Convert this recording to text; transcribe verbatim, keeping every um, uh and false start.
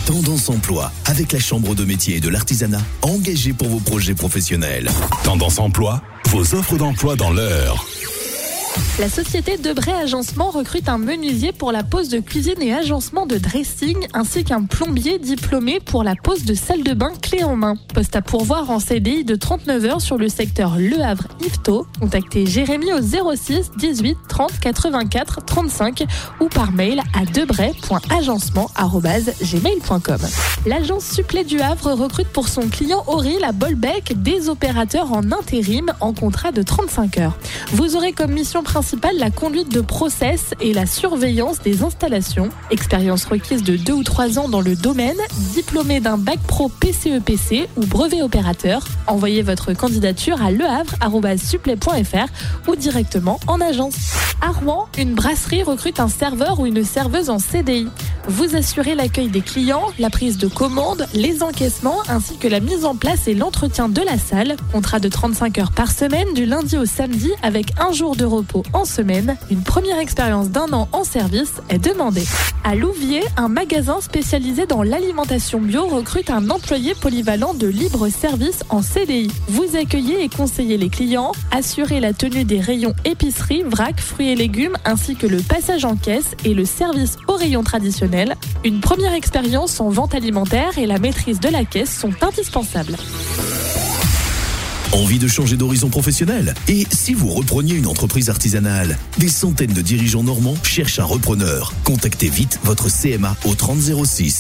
Tendance Emploi, avec la Chambre de métier et de l'artisanat, engagée pour vos projets professionnels. Tendance Emploi, vos offres d'emploi dans l'heure. La société Debray Agencement recrute un menuisier pour la pose de cuisine et agencement de dressing, ainsi qu'un plombier diplômé pour la pose de salle de bain clé en main. Poste à pourvoir en C D I de trente-neuf heures sur le secteur Le Havre-Yvetot. Contactez Jérémy au zéro six dix-huit trente quatre-vingt-quatre trente-cinq ou par mail à debray point agencement arobase gmail point com. L'agence Supplet du Havre recrute pour son client Auril à Bolbec des opérateurs en intérim en contrat de trente-cinq heures. Vous aurez comme mission principale la conduite de process et la surveillance des installations. Expérience requise de deux ou trois ans dans le domaine, diplômé d'un bac pro P C E P C ou brevet opérateur. Envoyez votre candidature à lehavre arobase supplet point f r ou directement en agence. À Rouen, une brasserie recrute un serveur ou une serveuse en C D I. Vous assurez l'accueil des clients, la prise de commandes, les encaissements ainsi que la mise en place et l'entretien de la salle. Contrat de trente-cinq heures par semaine du lundi au samedi avec un jour de repos en semaine. Une première expérience d'un an en service est demandée. À Louviers, un magasin spécialisé dans l'alimentation bio recrute un employé polyvalent de libre service en C D I. Vous accueillez et conseillez les clients, assurez la tenue des rayons épicerie, vrac, fruits et légumes ainsi que le passage en caisse et le service au rayon traditionnel. Une première expérience en vente alimentaire et la maîtrise de la caisse sont indispensables. Envie de changer d'horizon professionnel? Et si vous repreniez une entreprise artisanale? Des centaines de dirigeants normands cherchent un repreneur. Contactez vite votre C M A au trente zéro six.